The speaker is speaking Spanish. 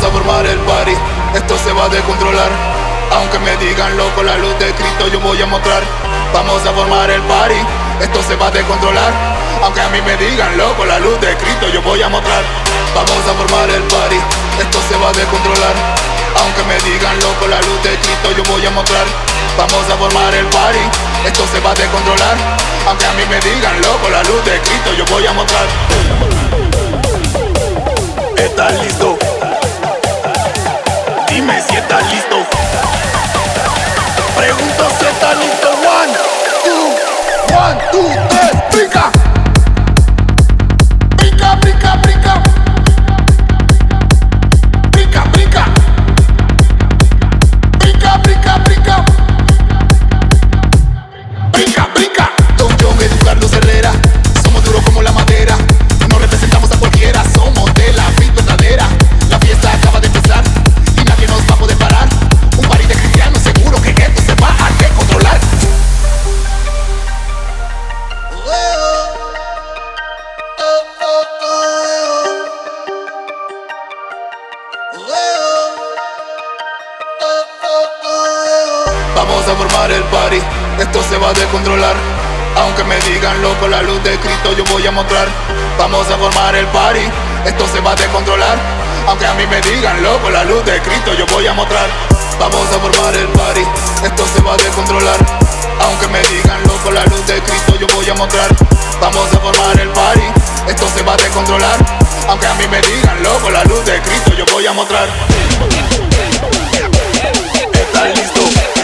a formar el party, esto se va a descontrolar. Aunque me digan loco, la luz de Cristo yo voy a mostrar. Vamos a formar el party, esto se va a descontrolar. Aunque a mí me digan loco, la luz de Cristo yo voy a mostrar. Vamos a formar el party, esto se va a descontrolar. Aunque me digan loco, la luz de Cristo yo voy a mostrar. Vamos a formar el party, esto se va a descontrolar. Aunque a mí me digan loco, la luz de Cristo yo voy a mostrar. ¿Estás listo? Dime si estás listo. Pregunto si estás listo. 1, 2, 3, brinca. Brinca, brinca, brinca. Brinca, brinca. Brinca, brinca, brinca. Brinca, brinca. Don John, Eduardo Herrera. Somos duros como la madera. No representamos a cualquiera. Somos de la fit verdadera. La fiesta acaba de empezar y nadie nos va a poder parar. Un party de cristianos, seguro que esto se va a descontrolar. Vamos a formar el party, esto se va a descontrolar. Aunque me digan loco, la luz de Cristo yo voy a mostrar. Vamos a formar el party, esto se va a descontrolar. Aunque a mí me digan loco, la luz de Cristo yo voy a mostrar. Vamos a formar el party, esto se va a descontrolar. Aunque me digan loco, la luz de Cristo yo voy a mostrar. Vamos a formar el party, esto se va a descontrolar. Aunque a mí me digan loco, la luz de Cristo yo voy a mostrar. ¿Estás listo?